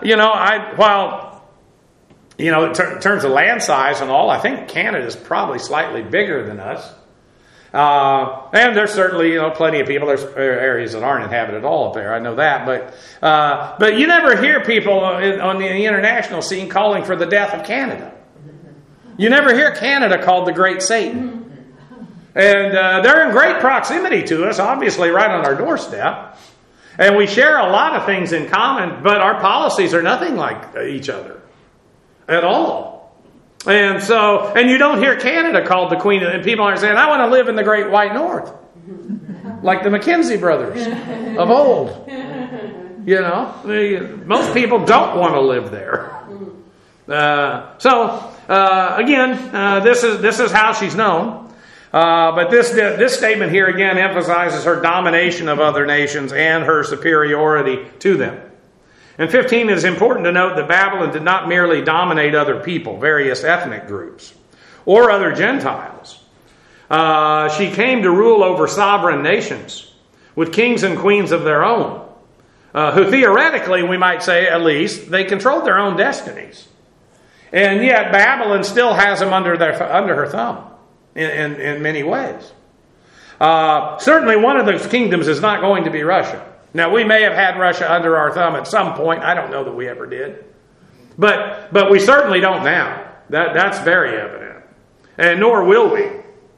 in terms of land size and all, I think Canada's probably slightly bigger than us. And there's certainly, plenty of people. There's areas that aren't inhabited at all up there. I know that. But you never hear people on the international scene calling for the death of Canada. You never hear Canada called the Great Satan. And they're in great proximity to us, obviously right on our doorstep. And we share a lot of things in common, but our policies are nothing like each other at all. And you don't hear Canada called the Queen, and people aren't saying, I want to live in the Great White North, like the Mackenzie brothers of old. Most people don't want to live there. This is how she's known. But this statement here again emphasizes her domination of other nations and her superiority to them. In 15, it is important to note that Babylon did not merely dominate other people, various ethnic groups, or other Gentiles. She came to rule over sovereign nations with kings and queens of their own, who theoretically, we might say at least, they controlled their own destinies. And yet Babylon still has them under her thumb in many ways. Certainly one of those kingdoms is not going to be Russia. Now, we may have had Russia under our thumb at some point. I don't know that we ever did. But we certainly don't now. That's very evident. And nor will we.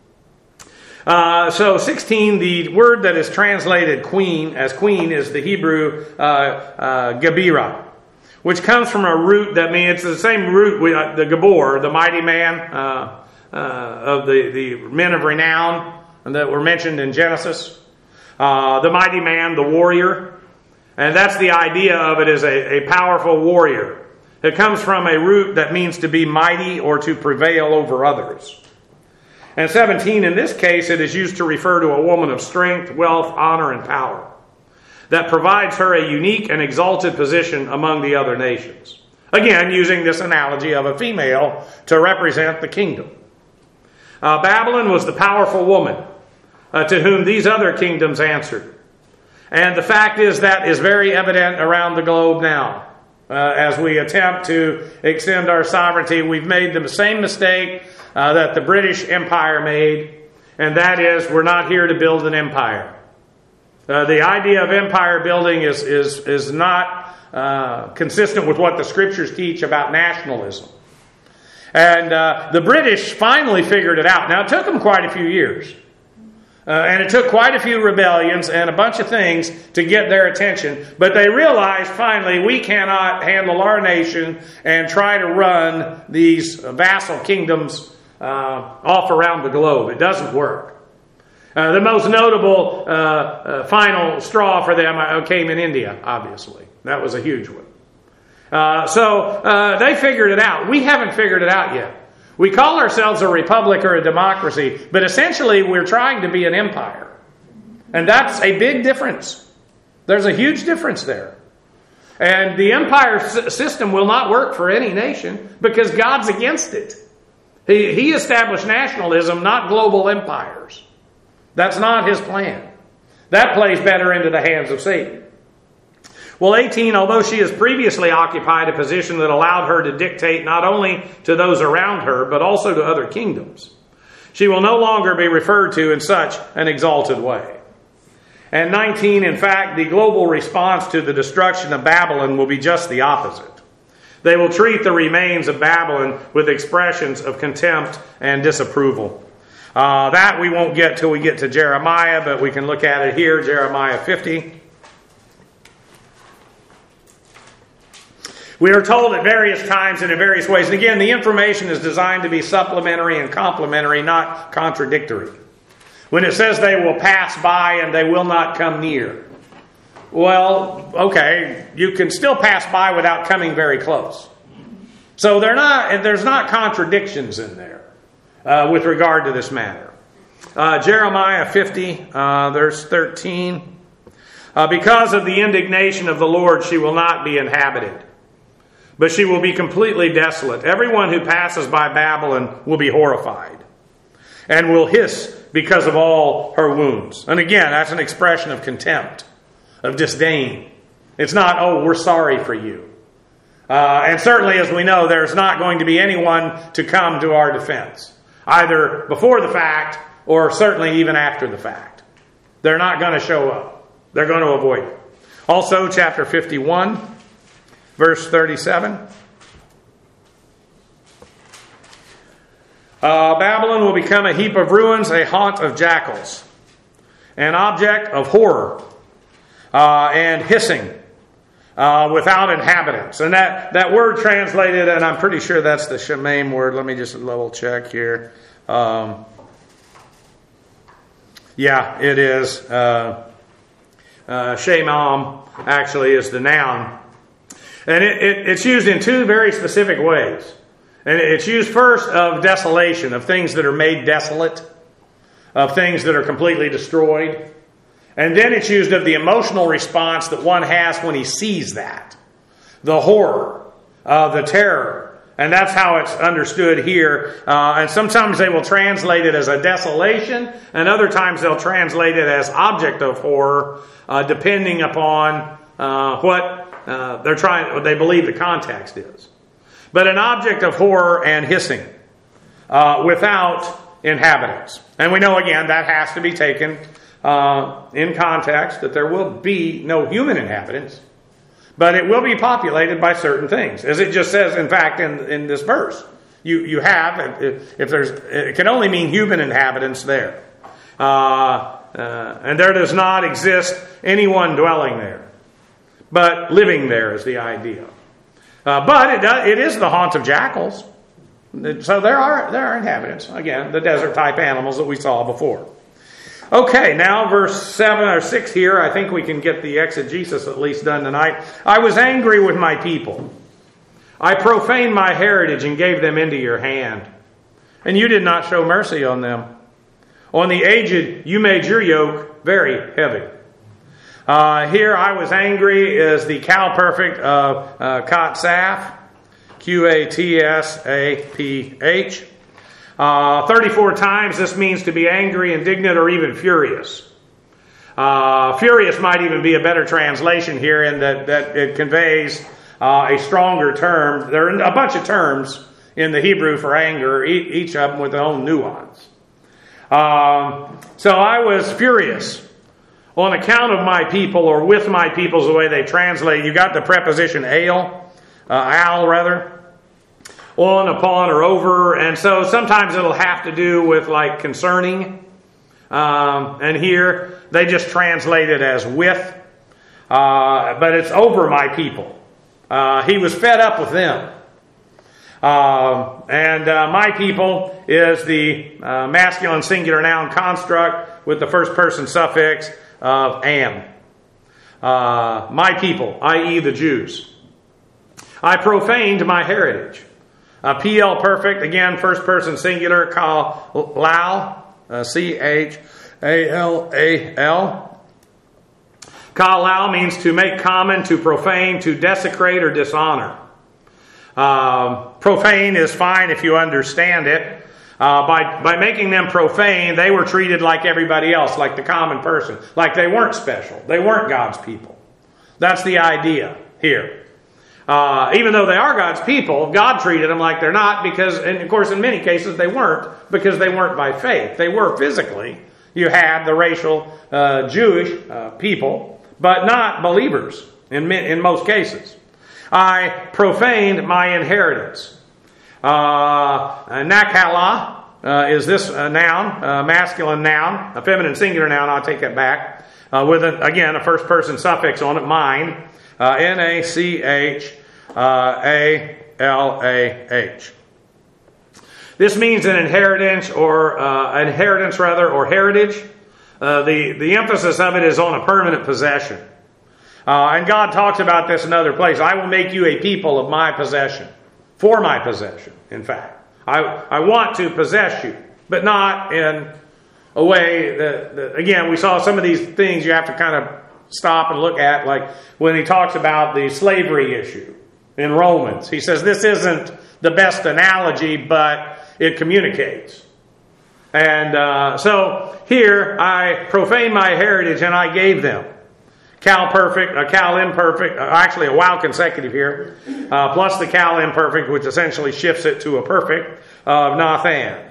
16, the word that is translated queen is the Hebrew Gabira, which comes from a root that means, it's the same root, the Gabor, the mighty man of the men of renown that were mentioned in Genesis. The mighty man, the warrior. And that's the idea of it, as a powerful warrior. It comes from a root that means to be mighty or to prevail over others. And 17, in this case, it is used to refer to a woman of strength, wealth, honor, and power that provides her a unique and exalted position among the other nations. Again, using this analogy of a female to represent the kingdom. Babylon was the powerful woman to whom these other kingdoms answered. And the fact is that is very evident around the globe now. As we attempt to extend our sovereignty, we've made the same mistake that the British Empire made, and that is we're not here to build an empire. The idea of empire building is not consistent with what the scriptures teach about nationalism. And the British finally figured it out. Now, it took them quite a few years. And it took quite a few rebellions and a bunch of things to get their attention. But they realized finally we cannot handle our nation and try to run these vassal kingdoms off around the globe. It doesn't work. The most notable final straw for them came in India, obviously. That was a huge one. So they figured it out. We haven't figured it out yet. We call ourselves a republic or a democracy, but essentially we're trying to be an empire. And that's a big difference. There's a huge difference there. And the empire system will not work for any nation because God's against it. He established nationalism, not global empires. That's not his plan. That plays better into the hands of Satan. Well, 18, although she has previously occupied a position that allowed her to dictate not only to those around her, but also to other kingdoms, she will no longer be referred to in such an exalted way. And 19, in fact, the global response to the destruction of Babylon will be just the opposite. They will treat the remains of Babylon with expressions of contempt and disapproval. That we won't get till we get to Jeremiah, but we can look at it here, Jeremiah 50. We are told at various times and in various ways, and again, the information is designed to be supplementary and complementary, not contradictory. When it says they will pass by and they will not come near, well, okay, you can still pass by without coming very close. So there's not contradictions in there with regard to this matter. Jeremiah 50, verse 13. Because of the indignation of the Lord, she will not be inhabited, but she will be completely desolate. Everyone who passes by Babylon will be horrified and will hiss because of all her wounds. And again, that's an expression of contempt, of disdain. It's not, oh, we're sorry for you. And certainly, as we know, there's not going to be anyone to come to our defense, either before the fact or certainly even after the fact. They're not going to show up. They're going to avoid it. Also, chapter 51, verse 37. Babylon will become a heap of ruins, a haunt of jackals, an object of horror and hissing, without inhabitants. And that word translated, and I'm pretty sure that's the Shemaim word. Let me just level check here. Yeah, it is. Shemam actually is the noun. And it's used in two very specific ways. And it's used first of desolation, of things that are made desolate, of things that are completely destroyed. And then it's used of the emotional response that one has when he sees that. The horror, the terror. And that's how it's understood here. And sometimes they will translate it as a desolation, and other times they'll translate it as object of horror, depending upon what they believe the context is. But an object of horror and hissing, without inhabitants. And we know again that has to be taken in context, that there will be no human inhabitants, but it will be populated by certain things. As it just says, in fact, in this verse. You have, if there's, it can only mean human inhabitants there. And there does not exist anyone dwelling there. But living there is the idea. But it is the haunt of jackals. So there are inhabitants. Again, the desert type animals that we saw before. Okay, now verse 7 or 6 here, I think we can get the exegesis at least done tonight. I was angry with my people. I profaned my heritage and gave them into your hand. And you did not show mercy on them. On the aged, you made your yoke very heavy. Here, I was angry is the Cal Perfect of Qatsaph, Qatsaph. 34 times this means to be angry, indignant, or even furious. Furious might even be a better translation here in that it conveys a stronger term. There are a bunch of terms in the Hebrew for anger, each of them with their own nuance. So I was furious on account of my people, or with my people is the way they translate. You got the preposition al rather. On, upon, or over. And so sometimes it'll have to do with like concerning. And here they just translate it as with. But it's over my people. He was fed up with them. And my people is the masculine singular noun construct with the first person suffix of am. My people, i.e. the Jews. I profaned my heritage. PL perfect, again, first person singular, Chalal, Chalal. Chalal means to make common, to profane, to desecrate or dishonor. Profane is fine if you understand it. By making them profane, they were treated like everybody else, like the common person. Like they weren't special. They weren't God's people. That's the idea here. Even though they are God's people, God treated them like they're not because, and of course in many cases they weren't, because they weren't by faith. They were physically. You had the racial Jewish people, but not believers in most cases. I profaned my inheritance. Nakala is this noun, masculine noun, a feminine singular noun, I'll take that back, with, again, a first person suffix on it, mine, Nachallah. This means an inheritance or heritage. The emphasis of it is on a permanent possession. And God talks about this in other places. I will make you a people of my possession. For my possession, in fact. I want to possess you, but not in away. Again, we saw some of these things you have to kind of stop and look at, like when he talks about the slavery issue in Romans. He says this isn't the best analogy, but it communicates. And so here, I profaned my heritage and I gave them. Cal perfect, a cal imperfect, actually a wow consecutive here, plus the cal imperfect, which essentially shifts it to a perfect, of Nathan.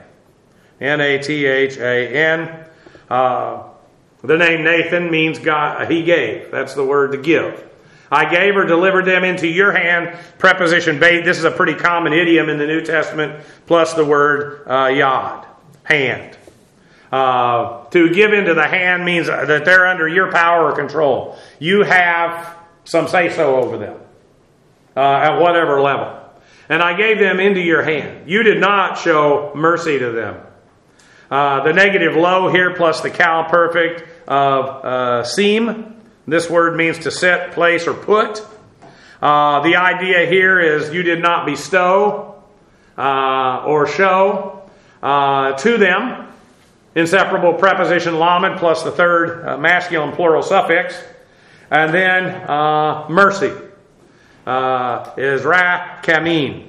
Nathan. The name Nathan means God, he gave. That's the word to give. I gave or delivered them into your hand. Preposition bait. This is a pretty common idiom in the New Testament, plus the word yad, hand. To give into the hand means that they're under your power or control. You have some say-so over them at whatever level. And I gave them into your hand. You did not show mercy to them. The negative low here plus the cal perfect of seem. This word means to set, place, or put. The idea here is you did not bestow or show to them. Inseparable preposition lamed plus the third masculine plural suffix. And then mercy is rachamin.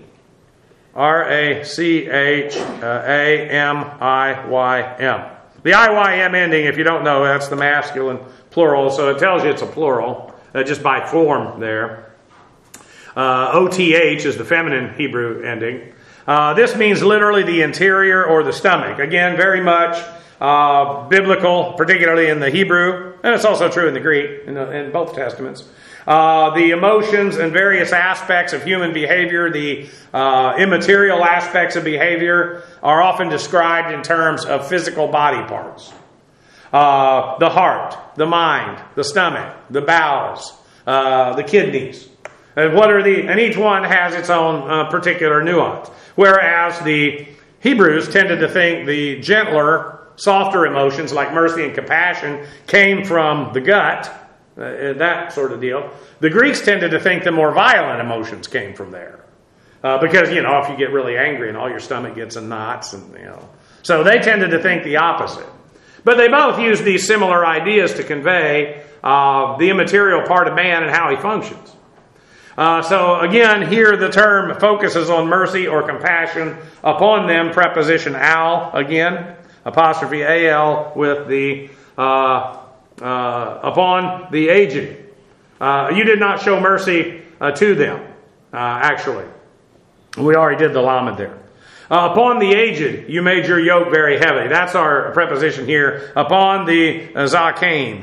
R-A-C-H-A-M-I-Y-M. The I-Y-M ending, if you don't know, that's the masculine plural, so it tells you it's a plural, just by form there. O-T-H is the feminine Hebrew ending. This means literally the interior or the stomach. Again, very much biblical, particularly in the Hebrew, and it's also true in the Greek, in both Testaments. The emotions and various aspects of human behavior, the immaterial aspects of behavior, are often described in terms of physical body parts. The heart, the mind, the stomach, the bowels, the kidneys. And each one has its own particular nuance. Whereas the Hebrews tended to think the gentler, softer emotions like mercy and compassion came from the gut, that sort of deal. The Greeks tended to think the more violent emotions came from there. Because, if you get really angry and all your stomach gets in knots, so they tended to think the opposite. But they both use these similar ideas to convey the immaterial part of man and how he functions. So again, here the term focuses on mercy or compassion upon them. Preposition al, again, apostrophe al with the upon the aged. You did not show mercy to them, actually. We already did the lamed there. Upon the aged, you made your yoke very heavy. That's our preposition here. Upon the zakein,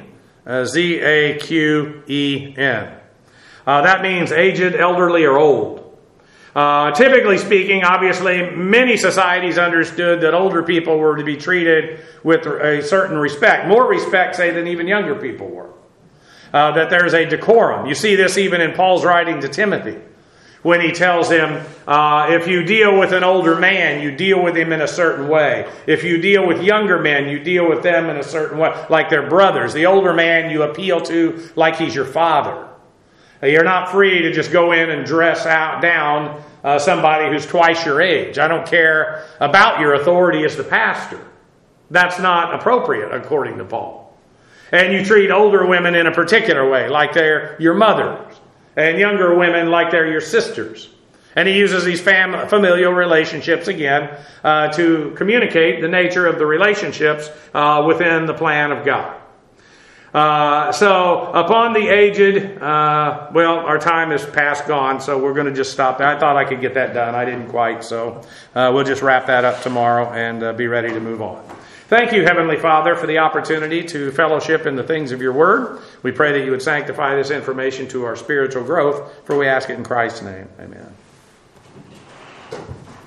Z-A-Q-E-N. That means aged, elderly, or old. Typically speaking, obviously, many societies understood that older people were to be treated with a certain respect. More respect, say, than even younger people were. That there's a decorum. You see this even in Paul's writing to Timothy, when he tells him, if you deal with an older man, you deal with him in a certain way. If you deal with younger men, you deal with them in a certain way, like they're brothers. The older man you appeal to like he's your father. You're not free to just go in and dress down somebody who's twice your age. I don't care about your authority as the pastor. That's not appropriate, according to Paul. And you treat older women in a particular way, like they're your mothers, and younger women like they're your sisters. And he uses these familial relationships, again, to communicate the nature of the relationships within the plan of God. So, upon the aged, our time is past gone, so we're going to just stop there. I thought I could get that done. I didn't quite, so we'll just wrap that up tomorrow and be ready to move on. Thank you, Heavenly Father, for the opportunity to fellowship in the things of your word. We pray that you would sanctify this information to our spiritual growth, for we ask it in Christ's name. Amen.